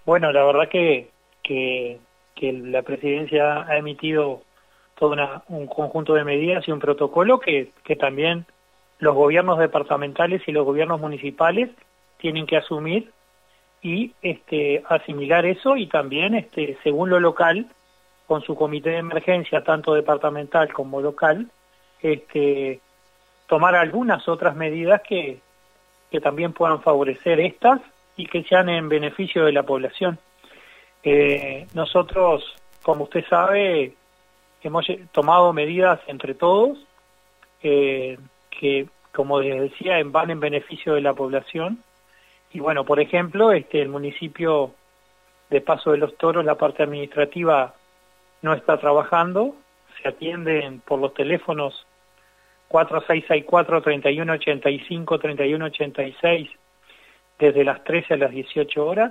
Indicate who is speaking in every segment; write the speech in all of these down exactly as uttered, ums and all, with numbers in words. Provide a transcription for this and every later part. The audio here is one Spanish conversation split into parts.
Speaker 1: Bueno, la verdad que, que, que la presidencia ha emitido todo una, un conjunto de medidas y un protocolo que, que también los gobiernos departamentales y los gobiernos municipales tienen que asumir y este, asimilar eso, y también, este, según lo local, con su comité de emergencia, tanto departamental como local, este, tomar algunas otras medidas que, que también puedan favorecer estas y que sean en beneficio de la población. Eh, nosotros, como usted sabe, hemos tomado medidas entre todos eh, que, como les decía, van en beneficio de la población. Y bueno, por ejemplo, este el municipio de Paso de los Toros, la parte administrativa no está trabajando, se atienden por los teléfonos cuatro seis seis cuatro, tres uno ocho cinco, tres uno ocho seis desde las trece a las dieciocho horas.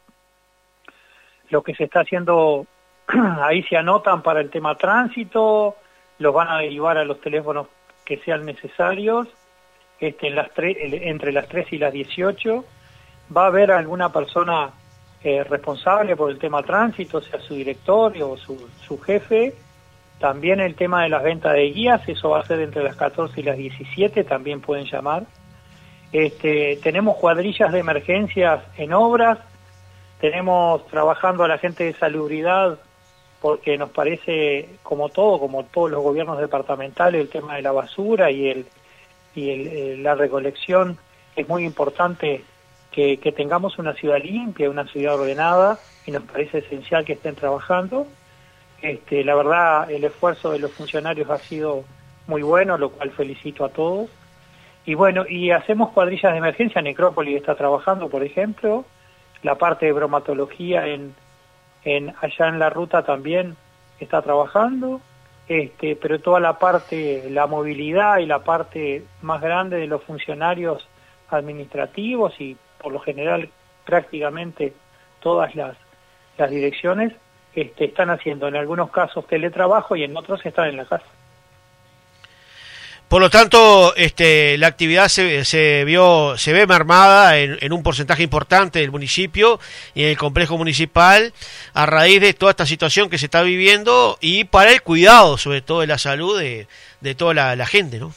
Speaker 1: Lo que se está haciendo, ahí se anotan para el tema tránsito, los van a derivar a los teléfonos que sean necesarios, este, en las tre entre las tres y las dieciocho. Va a haber alguna persona eh, responsable por el tema tránsito, sea su directorio o su, su jefe. También el tema de las ventas de guías, eso va a ser entre las catorce y las diecisiete, también pueden llamar. Este, tenemos cuadrillas de emergencias en obras, tenemos trabajando a la gente de salubridad, porque nos parece, como todo, como todos los gobiernos departamentales, el tema de la basura y, el, y el, la recolección, es muy importante que, que tengamos una ciudad limpia, una ciudad ordenada, y nos parece esencial que estén trabajando. Este, la verdad, el esfuerzo de los funcionarios ha sido muy bueno, lo cual felicito a todos. Y bueno, y hacemos cuadrillas de emergencia, Necrópolis está trabajando, por ejemplo, la parte de bromatología en, en allá en la ruta también está trabajando, este, pero toda la parte, la movilidad y la parte más grande de los funcionarios administrativos y por lo general prácticamente todas las, las direcciones este, están haciendo en algunos casos teletrabajo y en otros están en la casa.
Speaker 2: Por lo tanto, este, la actividad se, se vio, se ve mermada en, en un porcentaje importante del municipio y en el complejo municipal a raíz de toda esta situación que se está viviendo y para el cuidado, sobre todo, de la salud de, de toda la, la gente, ¿no?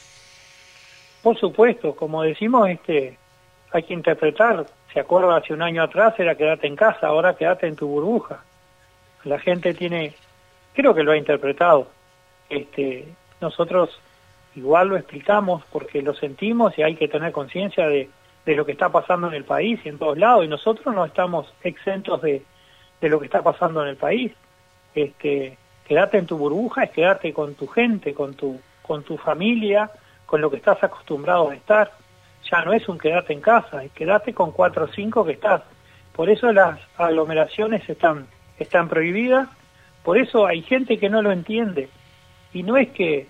Speaker 1: Por supuesto, como decimos, este, hay que interpretar. Se acuerda, hace un año atrás era quédate en casa, ahora quédate en tu burbuja. La gente tiene, creo que lo ha interpretado. Este, nosotros igual lo explicamos porque lo sentimos y hay que tener conciencia de, de lo que está pasando en el país y en todos lados, y nosotros no estamos exentos de, de lo que está pasando en el país. Este, quedarte en tu burbuja es quedarte con tu gente, con tu, con tu familia, con lo que estás acostumbrado a estar. Ya no es un quedarte en casa, es quedarte con cuatro o cinco que estás. Por eso las aglomeraciones están, están prohibidas, por eso hay gente que no lo entiende, y no es que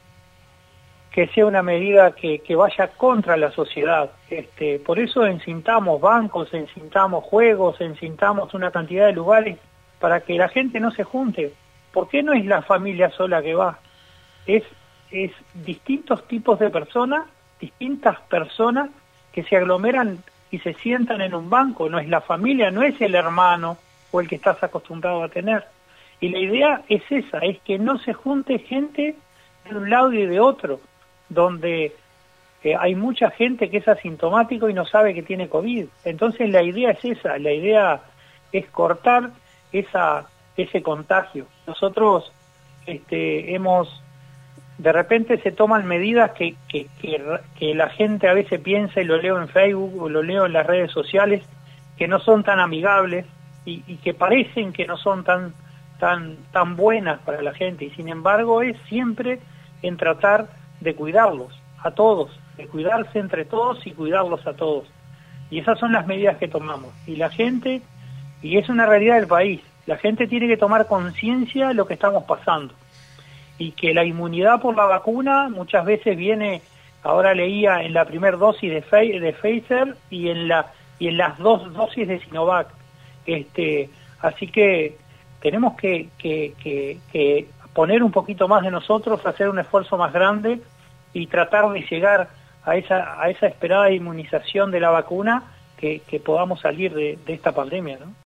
Speaker 1: que sea una medida que, que vaya contra la sociedad. Este, por eso encintamos bancos, encintamos juegos, encintamos una cantidad de lugares para que la gente no se junte. ¿Por qué no es la familia sola que va? Es, es distintos tipos de personas, distintas personas que se aglomeran y se sientan en un banco. No es la familia, no es el hermano o el que estás acostumbrado a tener. Y la idea es esa, es que no se junte gente de un lado y de otro, donde eh, hay mucha gente que es asintomático y no sabe que tiene COVID. Entonces la idea es esa, la idea es cortar esa ese contagio. Nosotros este, hemos, de repente se toman medidas que, que, que, que la gente a veces piensa, y lo leo en Facebook o lo leo en las redes sociales, que no son tan amigables y, y que parecen que no son tan, tan, tan buenas para la gente, y sin embargo es siempre en tratar de cuidarlos a todos, de cuidarse entre todos y cuidarlos a todos. Y esas son las medidas que tomamos. Y la gente, y es una realidad del país, la gente tiene que tomar conciencia de lo que estamos pasando. Y que la inmunidad por la vacuna muchas veces viene, ahora leía en la primera dosis de, de Pfizer y en, la, y en las dos dosis de Sinovac. Este, así que tenemos que, que, que, que poner un poquito más de nosotros, hacer un esfuerzo más grande y tratar de llegar a esa a esa esperada inmunización de la vacuna, que, que podamos salir de, de esta pandemia, ¿no?